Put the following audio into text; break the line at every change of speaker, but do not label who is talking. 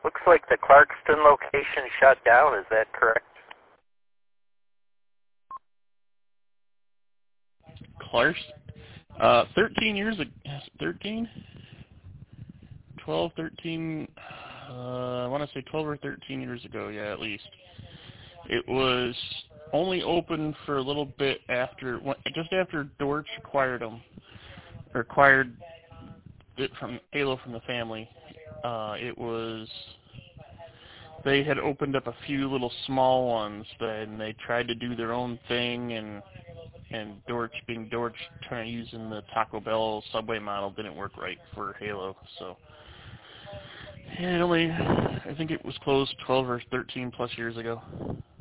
Looks like the Clarkston location shut down. Is that correct?
Clarkston? 13 years ago. 13? 12, 13, I want to say 12 or 13 years ago, yeah, at least. It was only open for a little bit after, just after Dortch acquired them, or acquired it from Halo from the family. They had opened up a few little small ones, and they tried to do their own thing, and Dortch, being Dortch, trying to using the Taco Bell Subway model didn't work right for Halo, so. I think it was closed 12 or 13 plus years ago.